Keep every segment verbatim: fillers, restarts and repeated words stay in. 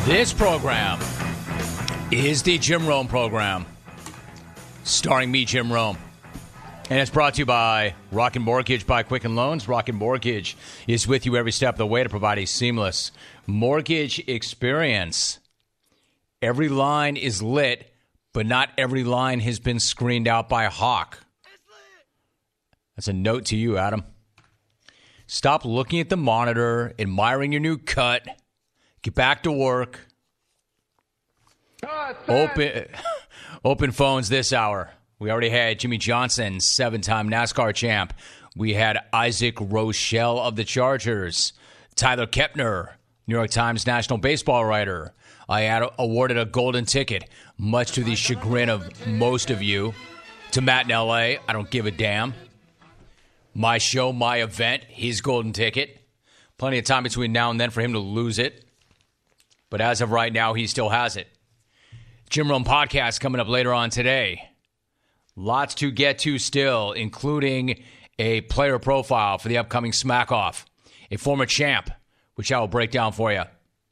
This program is the Jim Rome program, starring me, Jim Rome. And it's brought to you by Rocket Mortgage by Quicken Loans. Rocket Mortgage is with you every step of the way to provide a seamless mortgage experience. Every line is lit, but not every line has been screened out by a hawk. That's a note to you, Adam. Stop looking at the monitor, admiring your new cut. Get back to work. Open, open phones this hour. We already had Jimmy Johnson, seven-time NASCAR champ. We had Isaac Rochelle of the Chargers. Tyler Kepner, New York Times national baseball writer. I had awarded a golden ticket, much to the chagrin of most of you, to Matt in L A. I don't give a damn. My show, my event, his golden ticket. Plenty of time between now and then for him to lose it. But as of right now, he still has it. Jim Rome podcast coming up later on today. Lots to get to still, including a player profile for the upcoming Smack Off, a former champ, which I will break down for you.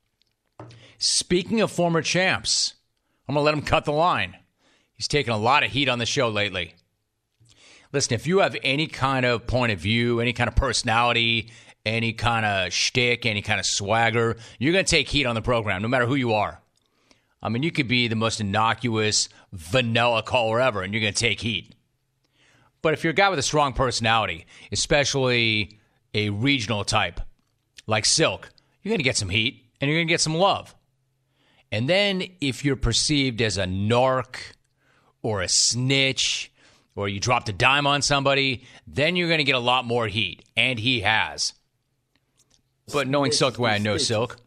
Speaking of former champs, I'm going to let him cut the line. He's taken a lot of heat on the show lately. Listen, if you have any kind of point of view, any kind of personality, any kind of shtick, any kind of swagger, you're going to take heat on the program, no matter who you are. I mean, you could be the most innocuous vanilla caller ever, and you're going to take heat. But if you're a guy with a strong personality, especially a regional type like Silk, you're going to get some heat, and you're going to get some love. And then if you're perceived as a narc or a snitch, or you dropped a dime on somebody, then you're going to get a lot more heat, and he has. But knowing Silk the way I know Silk,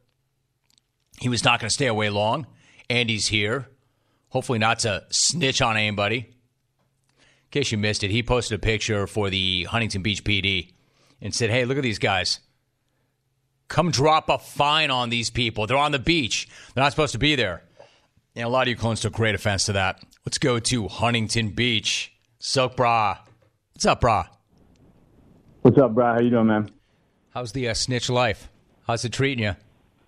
he was not going to stay away long, and he's here. Hopefully not to snitch on anybody. In case you missed it, he posted a picture for the Huntington Beach P D and said, hey, look at these guys. Come drop a fine on these people. They're on the beach. They're not supposed to be there. And a lot of you clones took great offense to that. Let's go to Huntington Beach. Silk Bra. What's up, Bra? What's up, Bra? How you doing, man? How's the uh, snitch life? How's it treating you?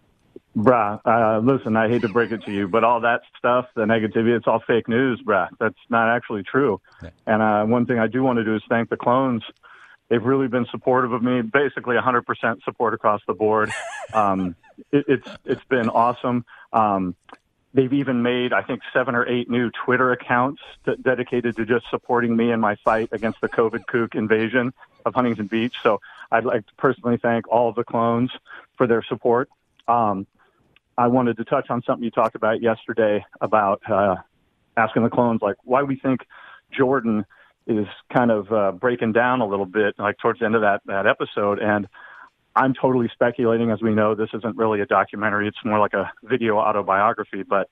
Brah, uh, listen, I hate to break it to you, but all that stuff, the negativity, it's all fake news, brah. That's not actually true. Yeah. And uh, one thing I do want to do is thank the clones. They've really been supportive of me, basically one hundred percent support across the board. Um, it, it's It's been awesome. Um, they've even made, I think, seven or eight new Twitter accounts t- dedicated to just supporting me in my fight against the COVID kook invasion of Huntington Beach. So I'd like to personally thank all of the clones for their support. Um, I wanted to touch on something you talked about yesterday about uh, asking the clones, like, why we think Jordan is kind of uh, breaking down a little bit, like towards the end of that, that episode. And I'm totally speculating. As we know, this isn't really a documentary. It's more like a video autobiography. But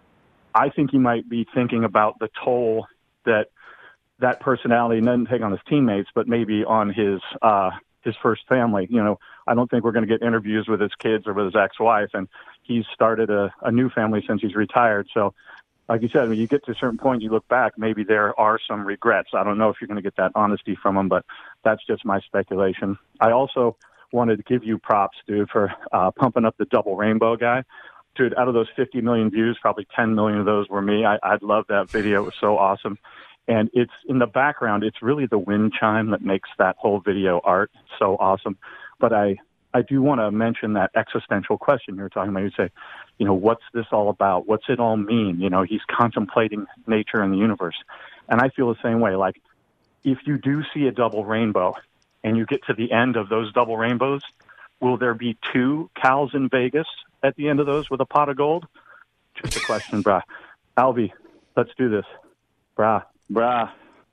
I think he might be thinking about the toll that that personality doesn't take on his teammates, but maybe on his uh, his first family. You know, I don't think we're going to get interviews with his kids or with his ex-wife. And he's started a, a new family since he's retired. So, like you said, when you get to a certain point, you look back, maybe there are some regrets. I don't know if you're going to get that honesty from him, but that's just my speculation. I also wanted to give you props, dude, for uh, pumping up the double rainbow guy. Dude, out of those fifty million views, probably ten million of those were me. I, I love that video. It was so awesome. And it's in the background, it's really the wind chime that makes that whole video art so awesome. But I, I do want to mention that existential question you were talking about. You say, you know, what's this all about? What's it all mean? You know, he's contemplating nature and the universe. And I feel the same way. Like, if you do see a double rainbow and you get to the end of those double rainbows, will there be two cows in Vegas at the end of those with a pot of gold? Just a question, brah. Albie, let's do this. Brah, brah.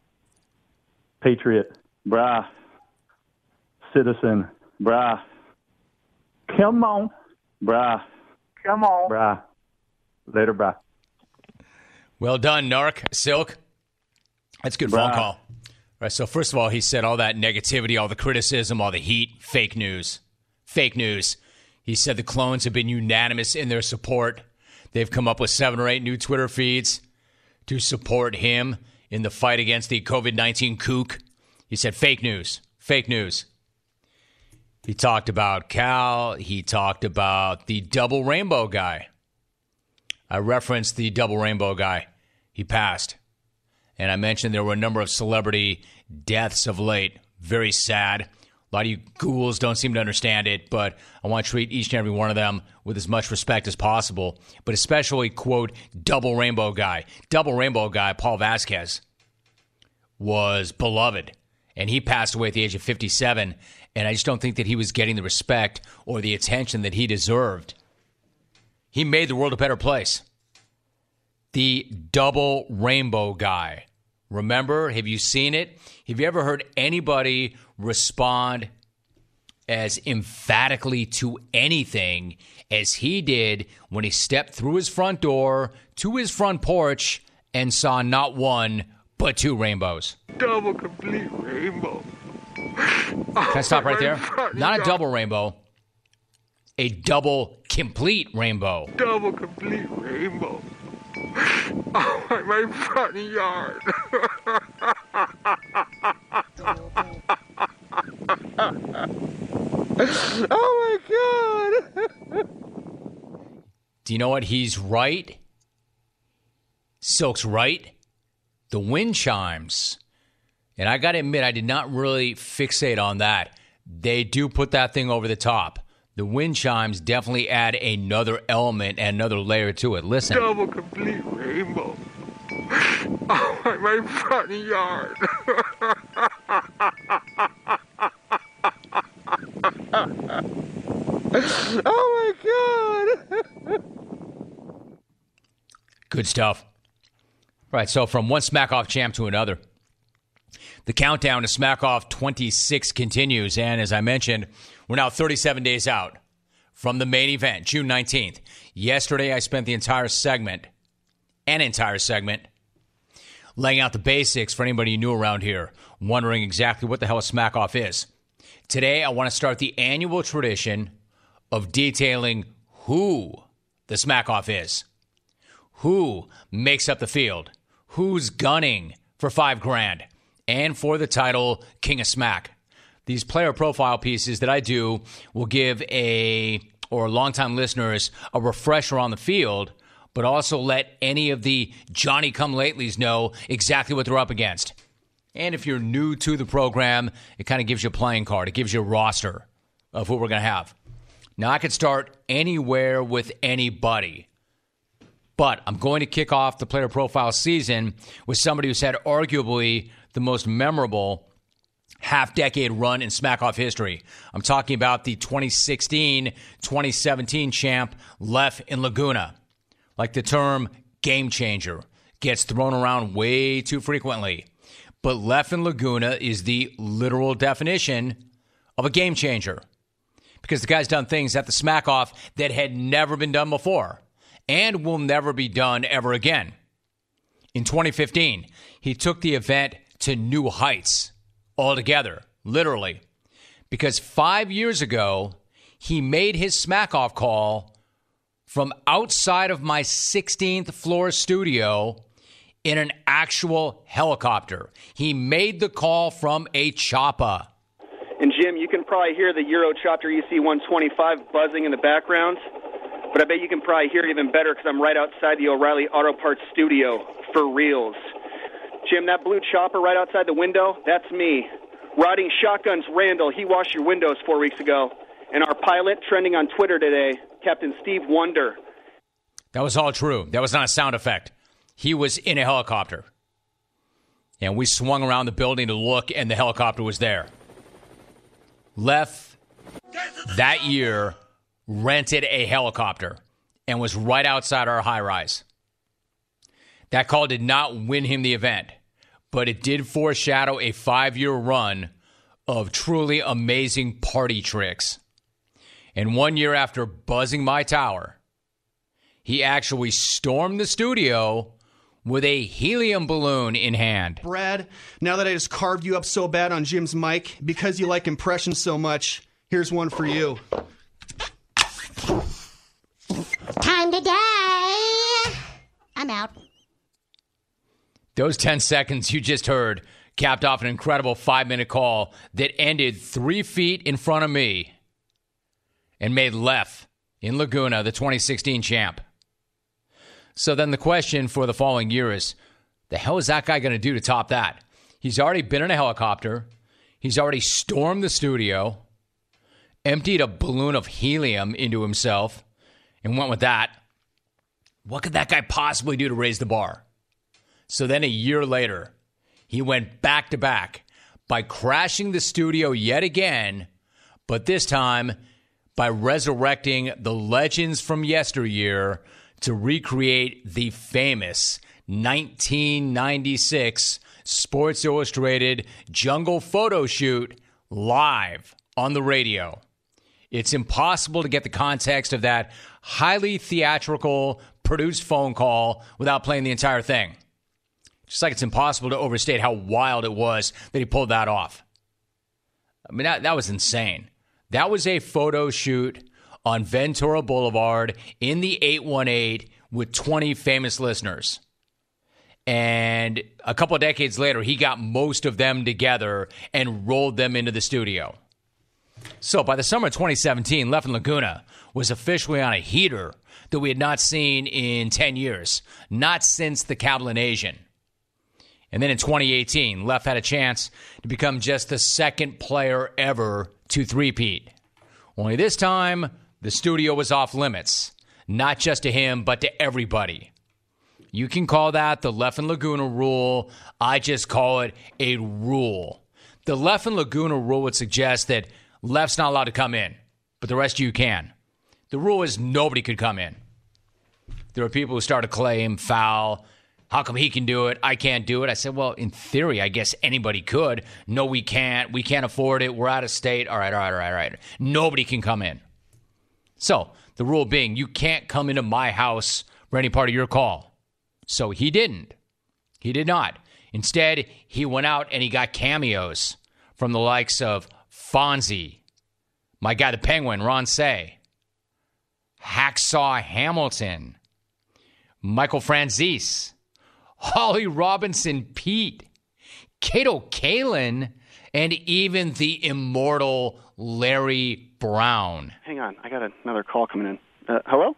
Patriot, brah. Citizen, brah. Come on, brah. Come on, brah. Later, brah. Well done, Narc. Silk. That's a good brah. phone call. All right, so first of all, he said all that negativity, all the criticism, all the heat, fake news. Fake news. He said the clones have been unanimous in their support. They've come up with seven or eight new Twitter feeds to support him in the fight against the covid nineteen kook. He said fake news. Fake news. He talked about Cal. He talked about the double rainbow guy. I referenced the double rainbow guy. He passed. And I mentioned there were a number of celebrity deaths of late. Very sad. A lot of you ghouls don't seem to understand it, but I want to treat each and every one of them with as much respect as possible. But especially, quote, double rainbow guy. Double rainbow guy, Paul Vasquez, was beloved. And he passed away at the age of fifty-seven. And I just don't think that he was getting the respect or the attention that he deserved. He made the world a better place. The double rainbow guy. Remember, have you seen it? Have you ever heard anybody respond as emphatically to anything as he did when he stepped through his front door to his front porch and saw not one, but two rainbows? Double complete rainbow. Can I stop right there? Not a double rainbow. A double complete rainbow. Double complete rainbow. Oh, my, my front yard. Oh, my God. Do you know what? He's right. Silk's right. The wind chimes. And I got to admit, I did not really fixate on that. They do put that thing over the top. The wind chimes definitely add another element and another layer to it. Listen. Double complete rainbow. Oh, my, my front yard. Oh, my God. Good stuff. Right, so from one Smack-Off champ to another, the countdown to Smack-Off twenty-six continues. And as I mentioned, we're now thirty-seven days out from the main event, June nineteenth. Yesterday, I spent the entire segment, an entire segment, laying out the basics for anybody new around here, wondering exactly what the hell a Smack-Off is. Today, I want to start the annual tradition of detailing who the Smack-Off is. Who makes up the field? Who's gunning for five grand and for the title King of Smack? These player profile pieces that I do will give a, or longtime listeners, a refresher on the field, but also let any of the Johnny-come-latelys know exactly what they're up against. And if you're new to the program, it kind of gives you a playing card. It gives you a roster of who we're going to have. Now, I could start anywhere with anybody, but I'm going to kick off the player profile season with somebody who's had arguably the most memorable half-decade run in Smack-Off history. I'm talking about the twenty sixteen twenty seventeen champ, Lef in Laguna. Like the term game changer gets thrown around way too frequently. But Lef in Laguna is the literal definition of a game changer. Because the guy's done things at the Smack-Off that had never been done before and will never be done ever again. In twenty fifteen, he took the event to new heights altogether, literally. Because five years ago, he made his Smack-Off call from outside of my sixteenth floor studio in an actual helicopter. He made the call from a chopper. And Jim, you can probably hear the Eurocopter E C one twenty-five buzzing in the background, but I bet you can probably hear it even better because I'm right outside the O'Reilly Auto Parts studio for reals. Jim, that blue chopper right outside the window, that's me. Riding shotguns Randall, he washed your windows four weeks ago. And our pilot trending on Twitter today, Captain Steve Wonder. That was all true. That was not a sound effect. He was in a helicopter. And we swung around the building to look, and the helicopter was there. Lef, that year, rented a helicopter and was right outside our high-rise. That call did not win him the event, but it did foreshadow a five-year run of truly amazing party tricks. And one year after buzzing my tower, he actually stormed the studio with a helium balloon in hand. Brad, now that I just carved you up so bad on Jim's mic, because you like impressions so much, here's one for you. Time to die. I'm out. Those ten seconds you just heard capped off an incredible five-minute call that ended three feet in front of me and made Lef in Laguna the twenty sixteen champ. So then the question for the following year is, the hell is that guy going to do to top that? He's already been in a helicopter. He's already stormed the studio, emptied a balloon of helium into himself, and went with that. What could that guy possibly do to raise the bar? So then a year later, he went back to back by crashing the studio yet again, but this time by resurrecting the legends from yesteryear to recreate the famous nineteen ninety-six Sports Illustrated jungle photo shoot live on the radio. It's impossible to get the context of that highly theatrical, produced phone call without playing the entire thing. Just like it's impossible to overstate how wild it was that he pulled that off. I mean, that, that was insane. That was a photo shoot on Ventura Boulevard in the eight one eight with twenty famous listeners. And a couple of decades later, he got most of them together and rolled them into the studio. So by the summer of twenty seventeen, Left and Laguna was officially on a heater that we had not seen in ten years, not since the Cablinasian. And then in twenty eighteen, Left had a chance to become just the second player ever to three-peat. Only this time, the studio was off limits, not just to him, but to everybody. You can call that the Left and Laguna rule. I just call it a rule. The Left and Laguna rule would suggest that Left's not allowed to come in, but the rest of you can. The rule is nobody could come in. There are people who start to claim foul. How come he can do it? I can't do it. I said, well, in theory, I guess anybody could. No, we can't. We can't afford it. We're out of state. All right, all right, all right, all right. Nobody can come in. So the rule being, you can't come into my house for any part of your call. So he didn't. He did not. Instead, he went out and he got cameos from the likes of Fonzie, my guy the Penguin, Ron Say, Hacksaw Hamilton, Michael Franzese, Holly Robinson Pete, Kato Kalin, and even the immortal Larry Brown. Hang on, I got another call coming in. Uh, hello?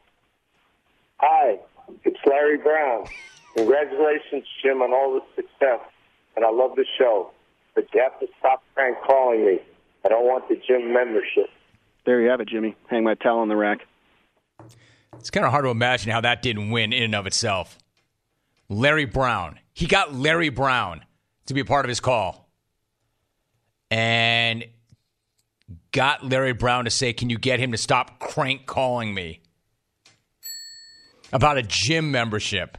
Hi, it's Larry Brown. Congratulations, Jim, on all the success, and I love the show. But you have to stop prank calling me. I don't want the gym membership. There you have it, Jimmy. Hang my towel on the rack. It's kind of hard to imagine how that didn't win in and of itself. Larry Brown. He got Larry Brown to be a part of his call. And got Larry Brown to say, can you get him to stop crank calling me about a gym membership?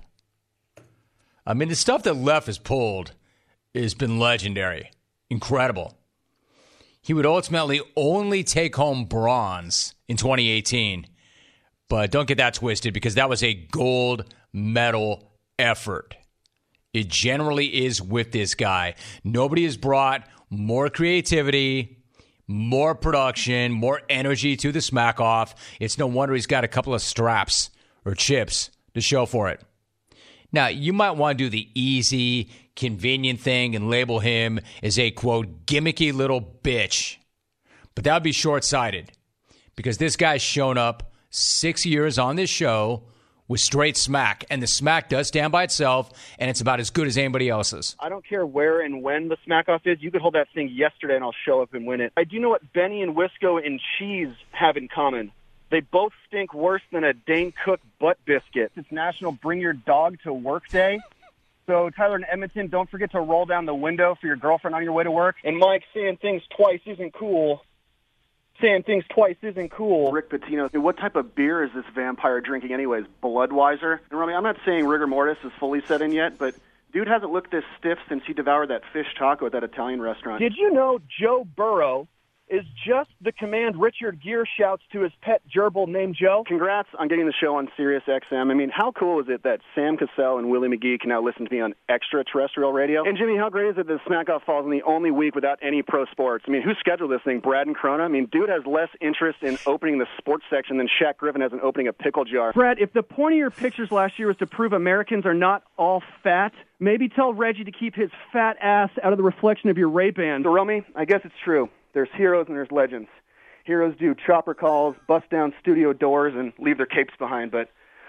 I mean, the stuff that Left has pulled has been legendary. Incredible. He would ultimately only take home bronze in twenty eighteen. But don't get that twisted, because that was a gold medal effort. It generally is with this guy. Nobody has brought more creativity, more production, more energy to the smack off. It's no wonder he's got a couple of straps or chips to show for it. Now, you might want to do the easy, convenient thing and label him as a, quote, gimmicky little bitch. But that would be short-sighted, because this guy's shown up six years on this show with straight smack, and the smack does stand by itself, and it's about as good as anybody else's. I don't care where and when the smack-off is. You could hold that thing yesterday, and I'll show up and win it. I do know what Benny and Wisco and Cheese have in common. They both stink worse than a Dane Cook butt biscuit. It's National Bring Your Dog to Work Day. So, Tyler and Edmonton, don't forget to roll down the window for your girlfriend on your way to work. And Mike, saying things twice isn't cool. Saying things twice isn't cool. Rick Pitino, what type of beer is this vampire drinking anyways? Budweiser? And Romy, I'm not saying rigor mortis is fully set in yet, but dude hasn't looked this stiff since he devoured that fish taco at that Italian restaurant. Did you know Joe Burrow is just the command Richard Gere shouts to his pet gerbil named Joe? Congrats on getting the show on Sirius X M. I mean, how cool is it that Sam Cassell and Willie McGee can now listen to me on extraterrestrial radio? And Jimmy, how great is it that Smack-Off falls in the only week without any pro sports? I mean, who scheduled this thing, Brad and Corona? I mean, dude has less interest in opening the sports section than Shaq Griffin has in opening a pickle jar. Brad, if the point of your pictures last year was to prove Americans are not all fat, maybe tell Reggie to keep his fat ass out of the reflection of your Ray-Ban. So, Romy, I guess it's true. There's heroes and there's legends. Heroes do chopper calls, bust down studio doors, and leave their capes behind. But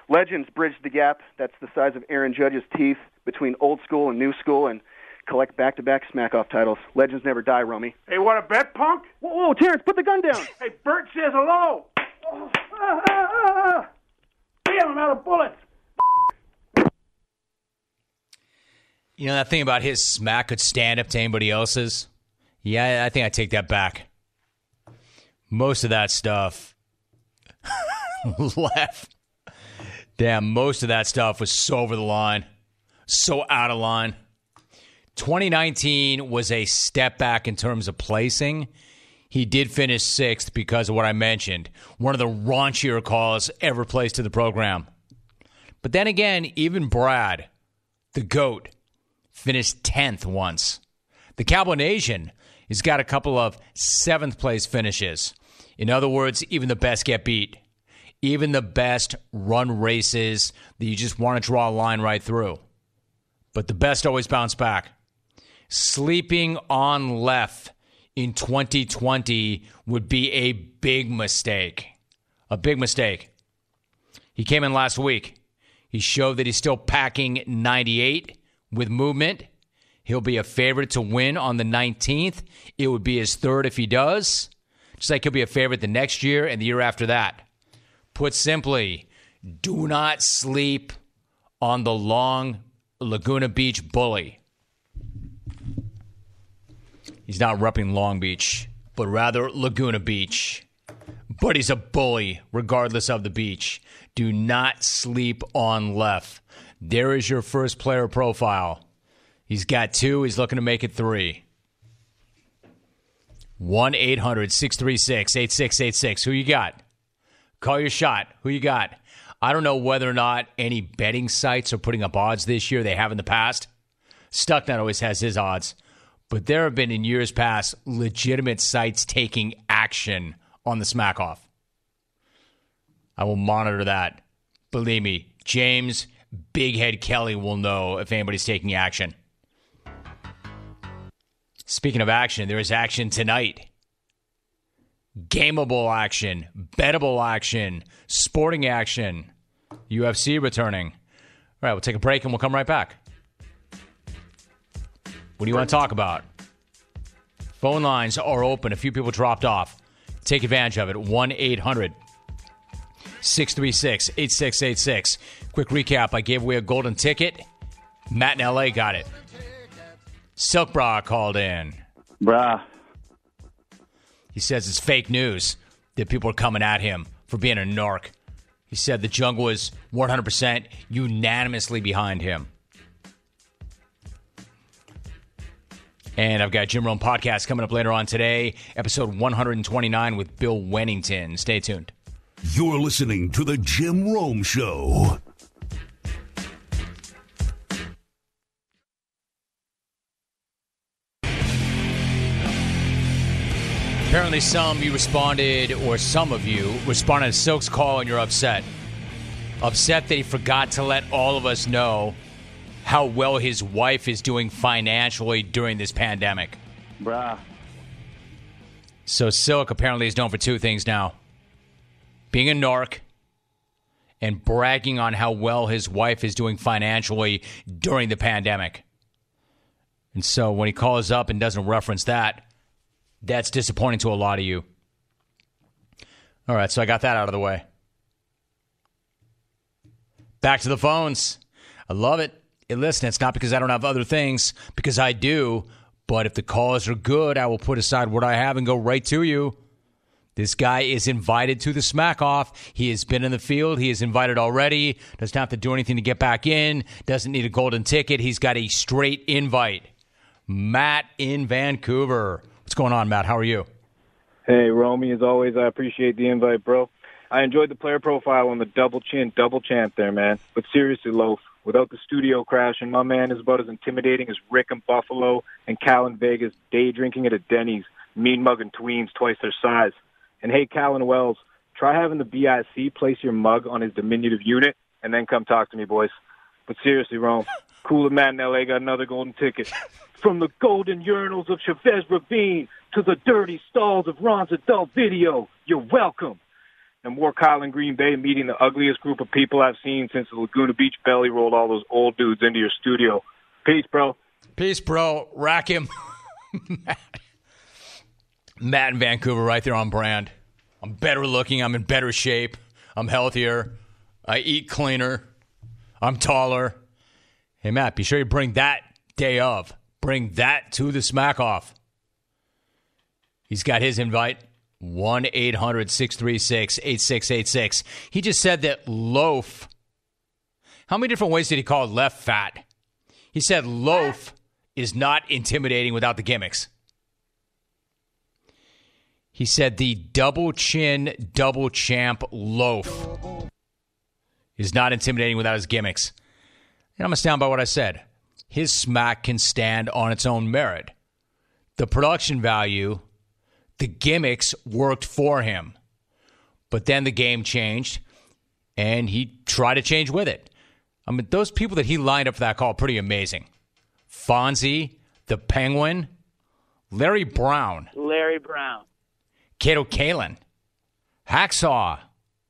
Legends bridge the gap that's the size of Aaron Judge's teeth between old school and new school and collect back-to-back smack-off titles. Legends never die, Romy. Hey, want a bet, punk? Whoa, whoa, Terrence, put the gun down. Hey, Bert says hello. Oh, ah, ah, ah. Damn, I'm out of bullets. You know that thing about his smack could stand up to anybody else's? Yeah, I think I take that back. Most of that stuff left. Damn, most of that stuff was so over the line, so out of line. twenty nineteen was a step back in terms of placing. He did finish sixth because of what I mentioned. One of the raunchier calls ever placed to the program. But then again, even Brad, the GOAT, finished tenth once. The Cowboy Nation has got a couple of seventh place finishes. In other words, even the best get beat. Even the best run races that you just want to draw a line right through. But the best always bounce back. Sleeping on Left in twenty twenty would be a big mistake. A big mistake. He came in last week. He showed that he's still packing ninety-eight with movement. He'll be a favorite to win on the nineteenth. It would be his third if he does. Just like he'll be a favorite the next year and the year after that. Put simply, do not sleep on the long Laguna Beach bully. He's not repping Long Beach, but rather Laguna Beach. But he's a bully, regardless of the beach. Do not sleep on Left. There is your first player profile. He's got two. He's looking to make it three. one eight hundred six three six eight six eight six. Who you got? Call your shot. Who you got? I don't know whether or not any betting sites are putting up odds this year. They have in the past. Stucknut always has his odds. But there have been in years past legitimate sites taking action on the smack off. I will monitor that. Believe me, James Big Head Kelly will know if anybody's taking action. Speaking of action, there is action tonight. Gameable action, bettable action, sporting action, U F C returning. All right, we'll take a break and we'll come right back. What do you want to talk about? Phone lines are open. A few people dropped off. Take advantage of it. one eight hundred six three six eight six eight six. Quick recap. I gave away a golden ticket. Matt in L A got it. Silk Bra called in. Brah. He says it's fake news that people are coming at him for being a narc. He said the jungle is one hundred percent unanimously behind him. And I've got Jim Rome podcast coming up later on today, episode one twenty-nine with Bill Wennington. Stay tuned. You're listening to The Jim Rome Show. Apparently some you responded, or some of you responded to Silk's call and you're upset. Upset that he forgot to let all of us know how well his wife is doing financially during this pandemic. Bruh. So Silk apparently is known for two things now. Being a narc and bragging on how well his wife is doing financially during the pandemic. And so when he calls up and doesn't reference that, that's disappointing to a lot of you. All right, so I got that out of the way. Back to the phones. I love it. Hey, listen, it's not because I don't have other things, because I do. But if the calls are good, I will put aside what I have and go right to you. This guy is invited to the smack off. He has been in the field. He is invited already. Doesn't have to do anything to get back in. Doesn't need a golden ticket. He's got a straight invite. Matt in Vancouver. What's going on, Matt? How are you? Hey, Romy, as always, I appreciate the invite, bro. I enjoyed the player profile on the double chin, double champ there, man. But seriously, Loaf, without the studio crashing, my man is about as intimidating as Rick in Buffalo and Cal in Vegas, day drinking at a Denny's, mean mugging tweens twice their size. And hey, Cal and Wells, try having the B I C place your mug on his diminutive unit and then come talk to me, boys. But seriously, Rome, Cooler Matt in L A got another golden ticket. From the golden urinals of Chavez Ravine to the dirty stalls of Ron's adult video, you're welcome. and more Kyle in Green Bay meeting the ugliest group of people I've seen since the Laguna Beach belly rolled all those old dudes into your studio. Peace, bro. Peace, bro. Rack him. Matt. Matt in Vancouver right there on brand. I'm better looking. I'm in better shape. I'm healthier. I eat cleaner. I'm taller. Hey, Matt, be sure you bring that day of. Bring that to the Smack Off. He's got his invite. one eight hundred six three six eight six eight six. He just said that loaf. How many different ways did he call it left fat? He said loaf is not intimidating without the gimmicks. He said the double chin, double champ loaf is not intimidating without his gimmicks. And I'm astounded by what I said. His smack can stand on its own merit. The production value, the gimmicks worked for him. But then the game changed, and he tried to change with it. I mean, those people that he lined up for that call, pretty amazing. Fonzie, the Penguin, Larry Brown. Larry Brown. Kato Kalin, Hacksaw,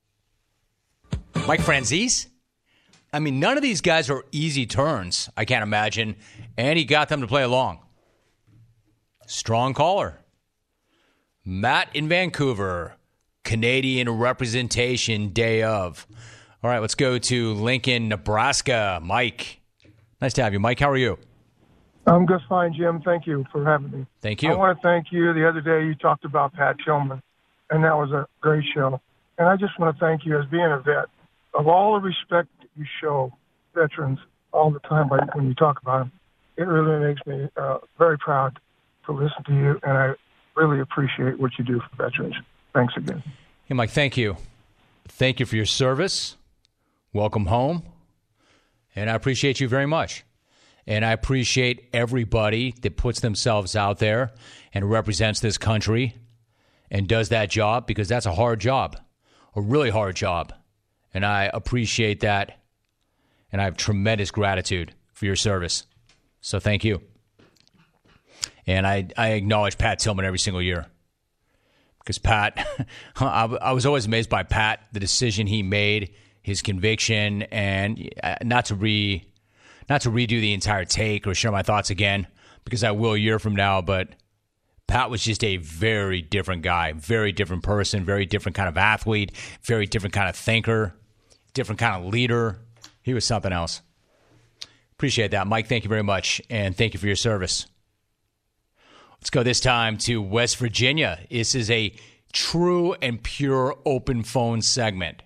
Mike Franzese. I mean, none of these guys are easy turns, I can't imagine, and he got them to play along. Strong caller. Matt in Vancouver, Canadian representation day of. All right, let's go to Lincoln, Nebraska. Mike. Nice to have you. Mike, how are you? I'm just fine, Jim. Thank you for having me. Thank you. I want to thank you. The other day you talked about Pat Tillman, and that was a great show. And I just want to thank you as being a vet. Of all the respect you show veterans all the time by, when you talk about them, it really makes me uh, very proud to listen to you, and I really appreciate what you do for veterans. Thanks again. Hey, Mike, thank you. Thank you for your service. Welcome home. And I appreciate you very much. And I appreciate everybody that puts themselves out there and represents this country and does that job, because that's a hard job, a really hard job. And I appreciate that. And I have tremendous gratitude for your service. So thank you. And I, I acknowledge Pat Tillman every single year. Because Pat, I, I was always amazed by Pat, the decision he made, his conviction, and not to re... Not to redo the entire take or share my thoughts again, because I will a year from now, but Pat was just a very different guy, very different person, very different kind of athlete, very different kind of thinker, different kind of leader. He was something else. Appreciate that. Mike, thank you very much, and thank you for your service. Let's go this time to West Virginia. This is a true and pure open phone segment.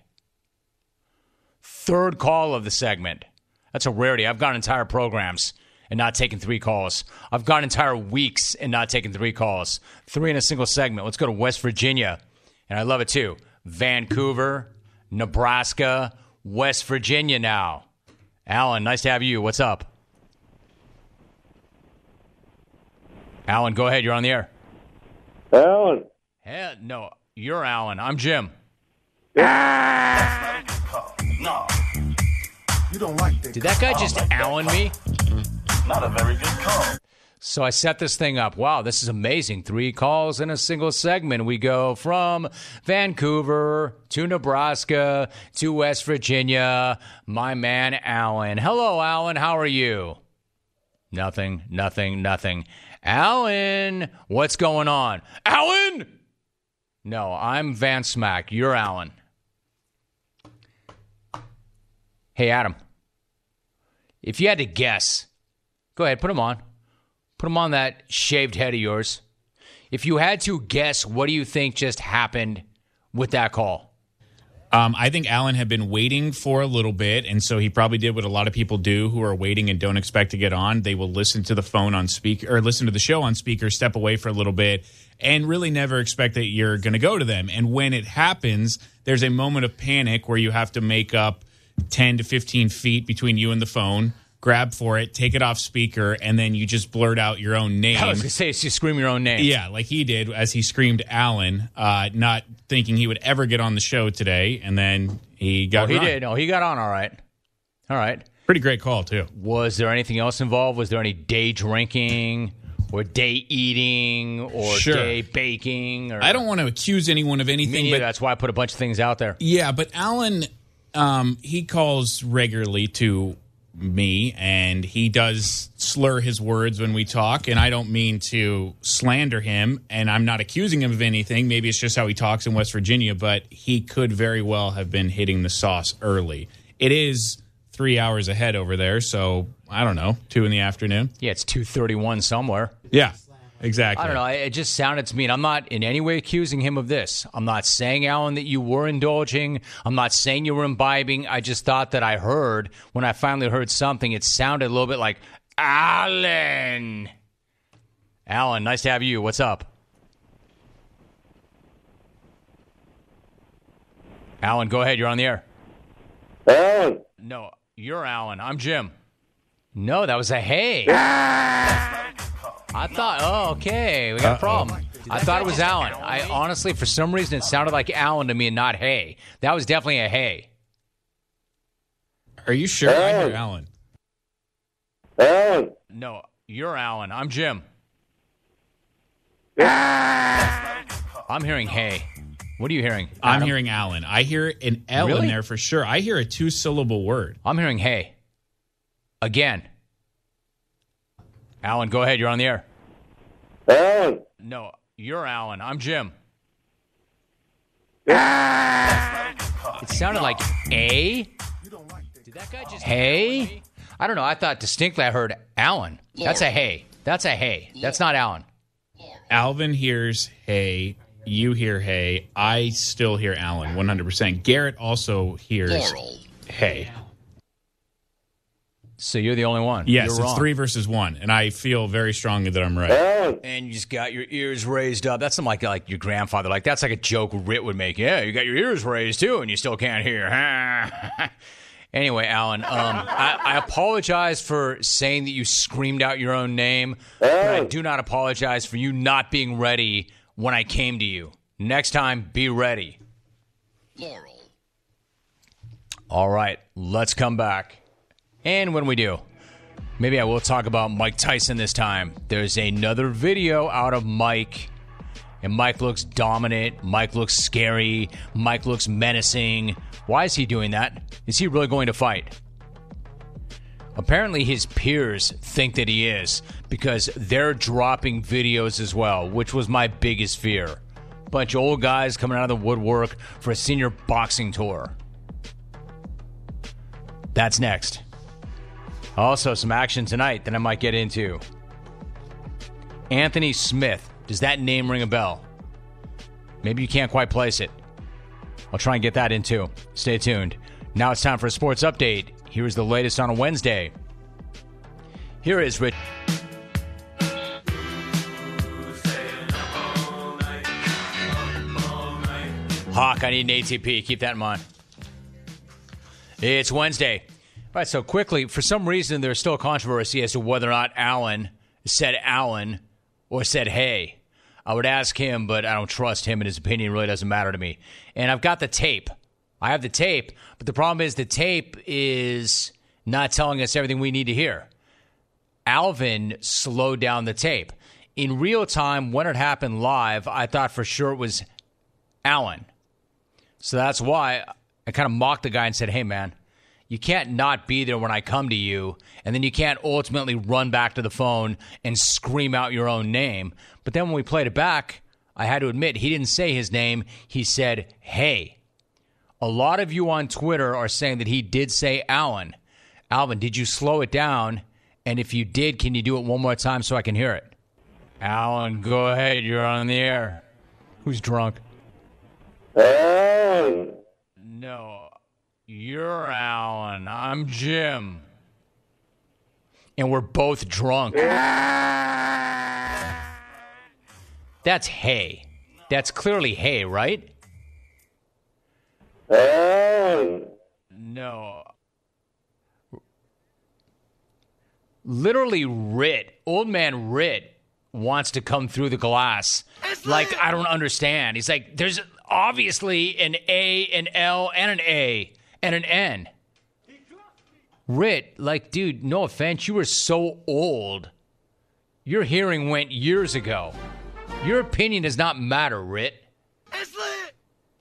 Third call of the segment. That's a rarity. I've gone entire programs and not taken three calls. I've gone entire weeks and not taken three calls. Three in a single segment. Let's go to West Virginia. And I love it too. Vancouver, Nebraska, West Virginia now. Alan, nice to have you. What's up? Alan, go ahead. You're on the air. Alan. Hell, no, you're Alan. I'm Jim. Ah! No. You don't like that. Did that guy just like Alan me? Not a very good call. So I set this thing up. Wow, this is amazing. Three calls in a single segment. We go from Vancouver to Nebraska to West Virginia. My man, Alan. Hello, Alan. How are you? Nothing, nothing, nothing. Alan, what's going on? Alan! No, I'm Van Smack. You're Alan. Hey, Adam. If you had to guess, go ahead, put him on. Put him on that shaved head of yours. If you had to guess, what do you think just happened with that call? Um, I think Alan had been waiting for a little bit, and so he probably did what a lot of people do who are waiting and don't expect to get on. They will listen to the phone on speaker, or listen to the show on speaker, step away for a little bit, and really never expect that you're going to go to them. And when it happens, there's a moment of panic where you have to make up ten to fifteen feet between you and the phone, grab for it, take it off speaker, and then you just blurt out your own name. I was going to say, you scream your own name. Yeah, like he did as he screamed Alan, uh, not thinking he would ever get on the show today, and then he got Oh, he on. did. Oh, he got on all right. All right. Pretty great call, too. Was there anything else involved? Was there any day drinking? or day eating or Sure. day baking. Or, I don't want to accuse anyone of anything, Me neither. but That's why I put a bunch of things out there. yeah, but Alan, um, he calls regularly to me, and he does slur his words when we talk, and I don't mean to slander him, and I'm not accusing him of anything. Maybe it's just how he talks in West Virginia, but he could very well have been hitting the sauce early. It is three hours ahead over there, so I don't know, two in the afternoon. Yeah, it's two thirty-one somewhere. Yeah, exactly. I don't know. It just sounded to me, and I'm not in any way accusing him of this. I'm not saying, Alan, that you were indulging. I'm not saying you were imbibing. I just thought that I heard, when I finally heard something, it sounded a little bit like, Alan. Alan, nice to have you. What's up? Alan, go ahead. You're on the air. Alan. No, you're Alan. I'm Jim. No, that was a hey. I thought, oh, okay, we got Uh-oh. a problem. I thought it was Alan. I honestly, for some reason, it sounded like Alan to me and not hey. That was definitely a hey. Are you sure? I hear Alan. Alan. No, you're Alan. I'm Jim. I'm hearing hey. What are you hearing? I'm Adam? hearing Alan. I hear an L Really? in there for sure. I hear a two-syllable word. I'm hearing hey. Again. Alan, go ahead. You're on the air. Alan. No, you're Alan. I'm Jim. It sounded like a. Did that guy just hey? I don't know. I thought distinctly I heard Alan. That's a hey. That's a hey. That's not Alan. Alvin hears hey. You hear hey. I still hear Alan, one hundred percent. Garrett also hears hey. So you're the only one. Yes, You're it's wrong. three versus one, and I feel very strongly that I'm right. Alan. And you just got your ears raised up. That's something like like your grandfather. Like that's like a joke Rit would make. Yeah, you got your ears raised too, and you still can't hear. Anyway, Alan, um, I, I apologize for saying that you screamed out your own name, but I do not apologize for you not being ready when I came to you. Next time, be ready. Laurel. All right, let's come back. And when we do, maybe I will talk about Mike Tyson this time. There's another video out of Mike, and Mike looks dominant. Mike looks scary. Mike looks menacing. Why is he doing that? Is he really going to fight? Apparently his peers think that he is because they're dropping videos as well, which was my biggest fear. Bunch of old guys coming out of the woodwork for a senior boxing tour. That's next. Also, some action tonight that I might get into. Anthony Smith. Does that name ring a bell? Maybe you can't quite place it. I'll try and get that in too. Stay tuned. Now it's time for a sports update. Here is the latest on a Wednesday. Here is Rich. Hawk, I need an A T P. Keep that in mind. It's Wednesday. All right, so quickly, for some reason, there's still controversy as to whether or not Alan said Alan or said hey. I would ask him, but I don't trust him, and his opinion really doesn't matter to me. And I've got the tape. I have the tape, but the problem is the tape is not telling us everything we need to hear. Alvin slowed down the tape. In real time, when it happened live, I thought for sure it was Alan. So that's why I kind of mocked the guy and said, hey, man, you can't not be there when I come to you, and then you can't ultimately run back to the phone and scream out your own name. But then when we played it back, I had to admit he didn't say his name. He said, hey. A lot of you on Twitter are saying that he did say Alan. Alvin, did you slow it down? And if you did, can you do it one more time so I can hear it? Alan, go ahead. You're on the air. Who's drunk? Alan. No, you're Alan. I'm Jim. And we're both drunk. That's hey. That's clearly hey, right? Alan. No. Literally, Rit, old man Rit, wants to come through the glass. Like, I don't understand. He's like, there's obviously an A, an L, and an A, and an N. Rit, like, dude, no offense, you were so old Your hearing went years ago. Your opinion does not matter, Rit. It's lit.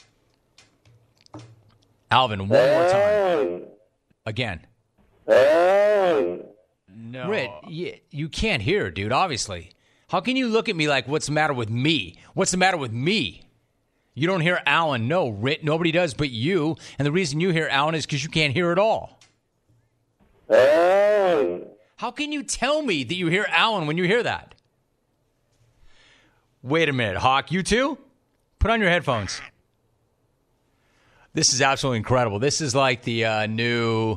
Alvin, one more time. Again. No. Rit, you, you can't hear, dude, obviously. How can you look at me like, what's the matter with me? What's the matter with me? You don't hear Alan. No, Rit, nobody does but you. And the reason you hear Alan is because you can't hear at all. How can you tell me that you hear Alan when you hear that? Wait a minute, Hawk, you too? Put on your headphones. This is absolutely incredible. This is like the uh, new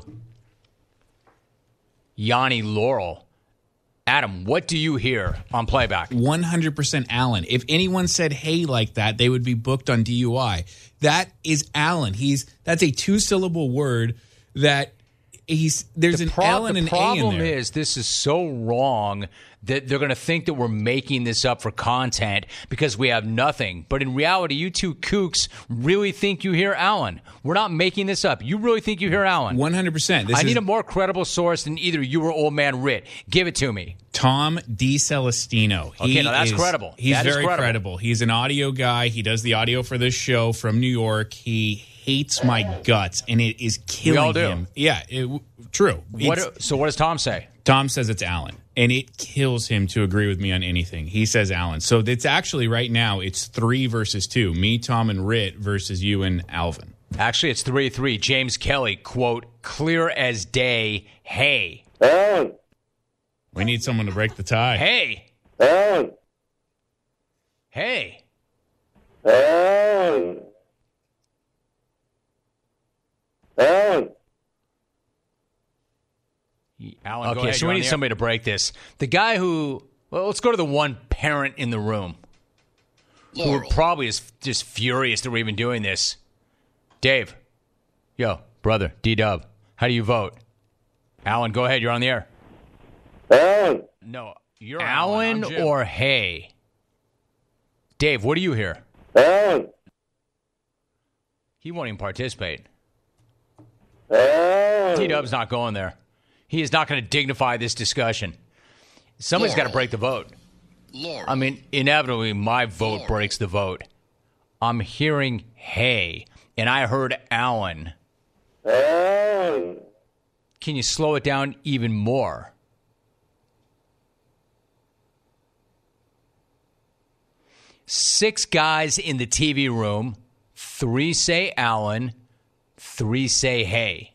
Yanni Laurel. Adam, what do you hear on playback? one hundred percent Alan. If anyone said hey like that, they would be booked on D U I. That is Alan. He's that's a two-syllable word that he's there's the an pro- L and an The A in problem there. is this is so wrong that they're going to think that we're making this up for content because we have nothing. But in reality, you two kooks really think you hear Alan. We're not making this up. You really think you hear Alan. one hundred percent. This I is need a more credible source than either you or Old Man Rit. Give it to me. Tom DeCelestino. Okay, He now that's is- credible. He's That is very credible. credible. He's an audio guy. He does the audio for this show from New York. He hates my guts, and it is killing We all do. him. Yeah, it, true. What, It's- so what does Tom say? Tom says it's Alan, and it kills him to agree with me on anything. He says Alan. So it's actually right now it's three versus two. Me, Tom, and Rit versus you and Alvin. Actually, it's three three. James Kelly, quote, clear as day, hey. We need someone to break the tie. Hey. Hey. Alan, go Okay, ahead. so You're we on need the air. somebody to break this. The guy who, well, let's go to the one parent in the room who probably is just furious that we're even doing this. Dave. Yo, brother, D-Dub, how do you vote? Alan, go ahead. You're on the air. No, you're Alan I'm Jim. or Hay? Dave, what do you hear? He won't even participate. D-Dub's not going there. He is not going to dignify this discussion. Somebody's got to break the vote. I mean, inevitably, my vote breaks the vote. I'm hearing Hay, and I heard Alan. Can you slow it down even more? Six guys in the T V room. Three say Alan. Three say Hay.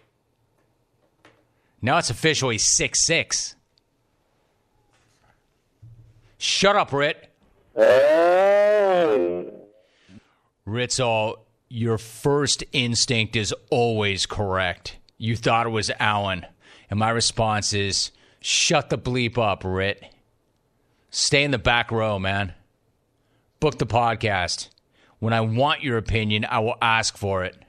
Now it's officially six six. Shut up, Rit. Ritzall, your first instinct is always correct. You thought it was Alan. And my response is, shut the bleep up, Rit. Stay in the back row, man. Book the podcast. When I want your opinion, I will ask for it.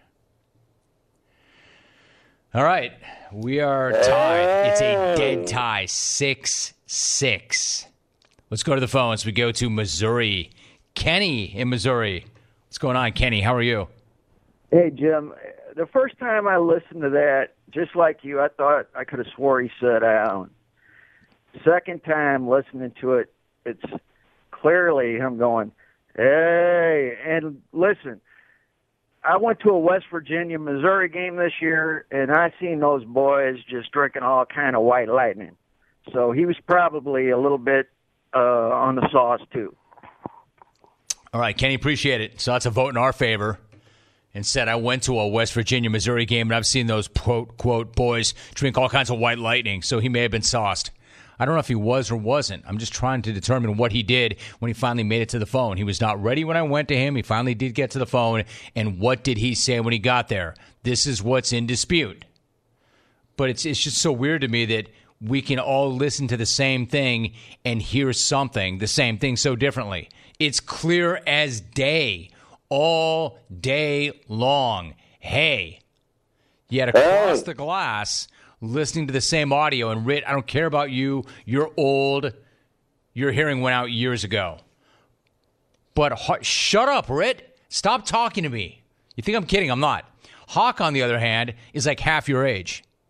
All right. We are tied. It's a dead tie. six six. Let's go to the phones. We go to Missouri. Kenny in Missouri. What's going on, Kenny? How are you? Hey, Jim. The first time I listened to that, just like you, I thought I could have swore he said Alan. Second time listening to it, it's clearly him going, hey. And listen, I went to a West Virginia, Missouri game this year, and I seen those boys just drinking all kind of White Lightning. So he was probably a little bit uh, on the sauce, too. All right, Kenny, appreciate it. So that's a vote in our favor. And said, I went to a West Virginia, Missouri game, and I've seen those, quote, quote, boys drink all kinds of White Lightning, so he may have been sauced. I don't know if he was or wasn't. I'm just trying to determine what he did when he finally made it to the phone. He was not ready when I went to him. He finally did get to the phone. And what did he say when he got there? This is what's in dispute. But it's it's just so weird to me that we can all listen to the same thing and hear something, the same thing, so differently. It's clear as day. All day long. Hey, yet across the glass, listening to the same audio. And Rit, I don't care about you. You're old. Your hearing went out years ago. But shut up, Rit. Stop talking to me. You think I'm kidding? I'm not. Hawk, on the other hand, is like half your age.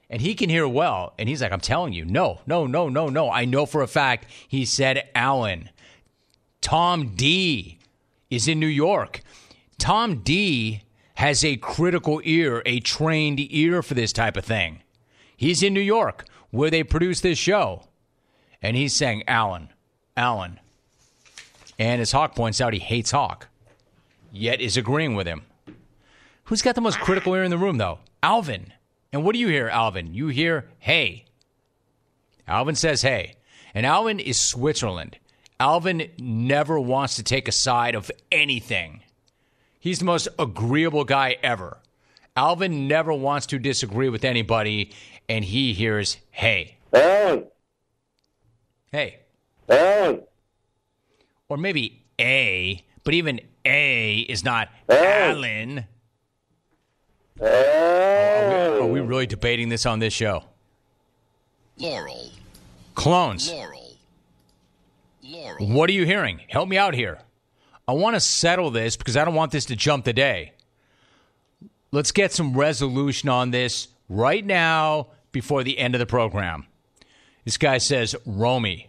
And he can hear well. And he's like, I'm telling you, no, no, no, no, no. I know for a fact he said Allen. Tom D is in New York. Tom D has a critical ear, a trained ear for this type of thing. He's in New York where they produce this show. And he's saying, Allen, Allen. And as Hawk points out, he hates Hawk, yet is agreeing with him. Who's got the most critical ear in the room, though? Alvin. And what do you hear, Alvin? You hear, hey. Alvin says, hey. And Alvin is Switzerland. Alvin never wants to take a side of anything. He's the most agreeable guy ever. Alvin never wants to disagree with anybody, and he hears, hey. Allen. Hey. Allen. Or maybe A, but even A is not Allen. Allen. Oh, are, we, are we really debating this on this show? Laurel. Clones. Laurel. Laurel. What are you hearing? Help me out here. I want to settle this because I don't want this to jump the day. Let's get some resolution on this right now before the end of the program. This guy says, Romy.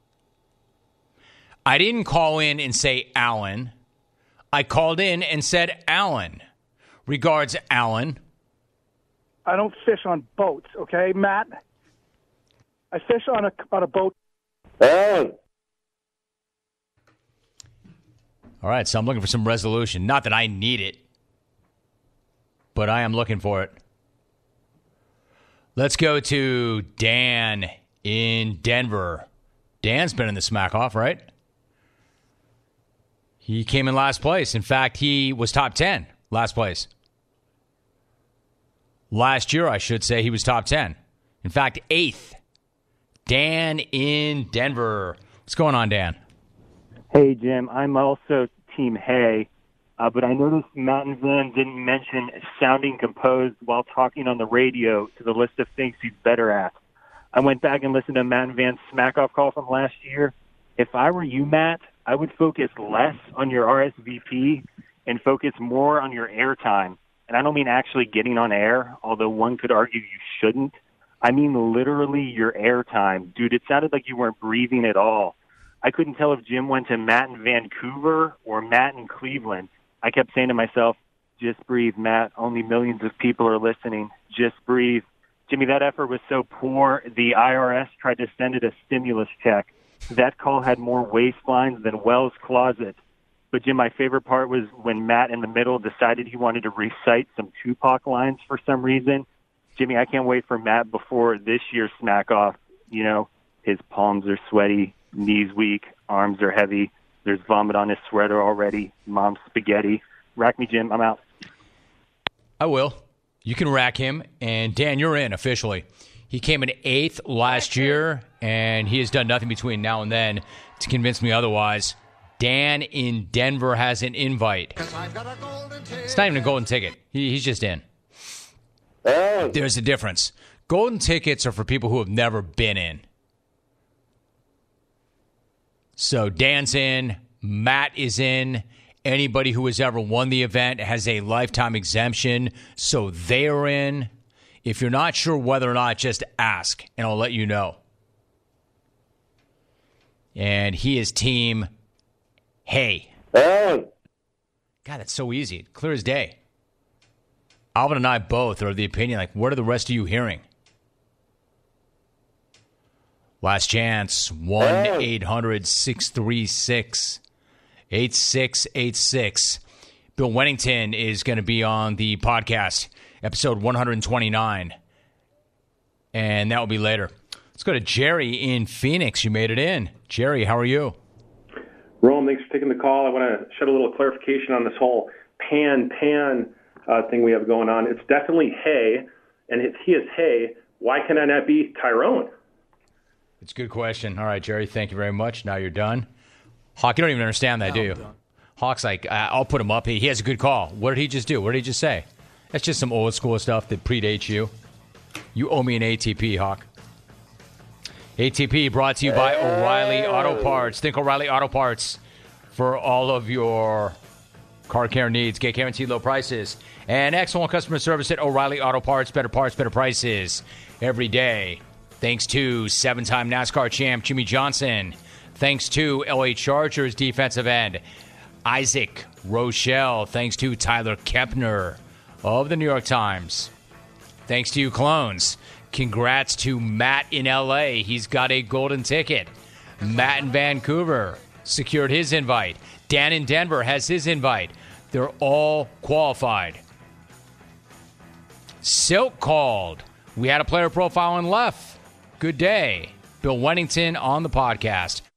I didn't call in and say Allen. I called in and said Allen. Regards, Allen. I don't fish on boats, okay, Matt? I fish on a on a boat. Allen. All right, so I'm looking for some resolution. Not that I need it, but I am looking for it. Let's go to Dan in Denver. Dan's been in the Smack Off, right? He came in last place. In fact, he was top ten, last place. Last year, I should say, he was top ten. In fact, eighth. Dan in Denver. What's going on, Dan? Hey, Jim. I'm also Team Hay, uh, but I noticed Matt and Van didn't mention sounding composed while talking on the radio to the list of things he's better at. I went back and listened to Matt and Van's Smack-Off call from last year. If I were you, Matt, I would focus less on your R S V P and focus more on your airtime. And I don't mean actually getting on air, although one could argue you shouldn't. I mean literally your airtime. Dude, it sounded like you weren't breathing at all. I couldn't tell if Jim went to Matt in Vancouver or Matt in Cleveland. I kept saying to myself, just breathe, Matt. Only millions of people are listening. Just breathe. Jimmy, that effort was so poor, the I R S tried to send it a stimulus check. That call had more waistlines than Wells' Closet. But, Jim, my favorite part was when Matt in the middle decided he wanted to recite some Tupac lines for some reason. Jimmy, I can't wait for Matt before this year's Smack Off. You know, his palms are sweaty, knees weak, arms are heavy. There's vomit on his sweater already. Mom's spaghetti. Rack me, Jim. I'm out. I will. You can rack him. And, Dan, you're in officially. He came in eighth last year, and he has done nothing between now and then to convince me otherwise. Dan in Denver has an invite. It's not even a golden ticket. He, he's just in. Hey. There's a difference. Golden tickets are for people who have never been in. So Dan's in. Matt is in. Anybody who has ever won the event has a lifetime exemption, so they're in. If you're not sure whether or not, just ask, and I'll let you know. And he is team Hey. Hey. God, that's so easy. Clear as day. Alvin and I both are of the opinion, like, what are the rest of you hearing? Last chance, one eight hundred six three six eight six eight six. Bill Wennington is going to be on the podcast, episode one twenty-nine. And that will be later. Let's go to Jerry in Phoenix. You made it in. Jerry, how are you? Rome, thanks for taking the call. I want to shed a little clarification on this whole pan-pan uh, thing we have going on. It's definitely Hay, and if he is Hay, why can I not be Tyrone? It's a good question. All right, Jerry, thank you very much. Now you're done. Hawk, you don't even understand that, do you? Hawk's like, I'll put him up. He, he has a good call. What did he just do? What did he just say? That's just some old school stuff that predates you. You owe me an A T P, Hawk. A T P brought to you by O'Reilly Auto Parts. Think O'Reilly Auto Parts for all of your car care needs, get guaranteed low prices, and excellent customer service at O'Reilly Auto Parts. Better parts, better prices every day. Thanks to seven-time NASCAR champ Jimmy Johnson. Thanks to L A Chargers defensive end Isaac Rochelle. Thanks to Tyler Kepner of the New York Times. Thanks to you, clones. Congrats to Matt in L A. He's got a golden ticket. Matt in Vancouver secured his invite. Dan in Denver has his invite. They're all qualified. Silk called. We had a player profile and left. Good day. Bill Wennington on the podcast.